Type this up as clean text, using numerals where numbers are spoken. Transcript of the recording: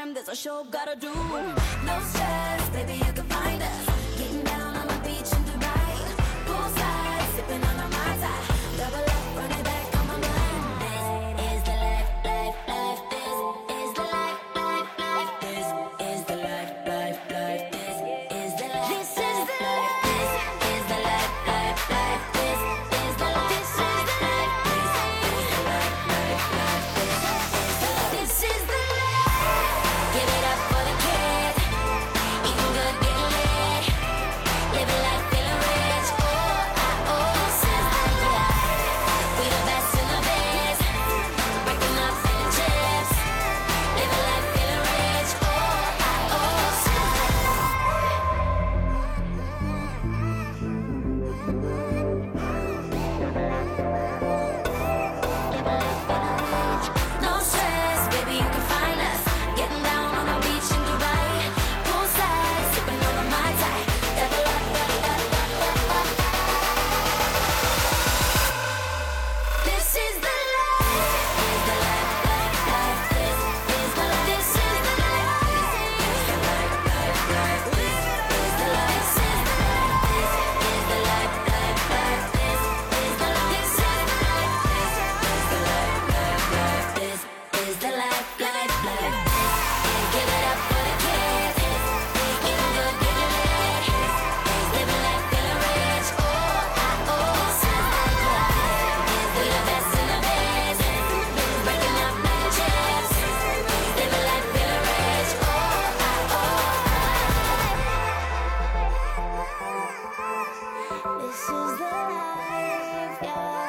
time, there's a show gotta do. No stress, baby, you can find us getting down on the beach in Dubai. Poolside, sipping on a Mai Tai. Double up, run it back on my mind. This is the life, life, life. This is the life, life, life. This is the life, life, life. This is the life, this is the life. This is the life, life, life. This is the life, this is the life. This is the life, life, life. This is the life. Give it up for the kid. Eating good, getting lit. Living life, feeling rich. Oh, this is the life. We the best in the biz. Breaking up in the chips. Living life, feeling rich. Oh, this is no stress, baby, you can find us getting down on the beach in Dubai. Poolside, sipping on a Mai Tai. Double up, double up, double up. This is the life. This is the life, life, life. This is the life. This is the life. This is the life, life, life. This is the life. This is the life. This is the life, life, life. This is the life. This is the life. This is the life, life, life. This is the life, life, life. Give it up for the kids. Eating good, getting lit. Living life, feeling rich. Oh, this is the life. We the best in the biz. Breaking up like the chips. Living life, feeling rich. This is the life, yeah.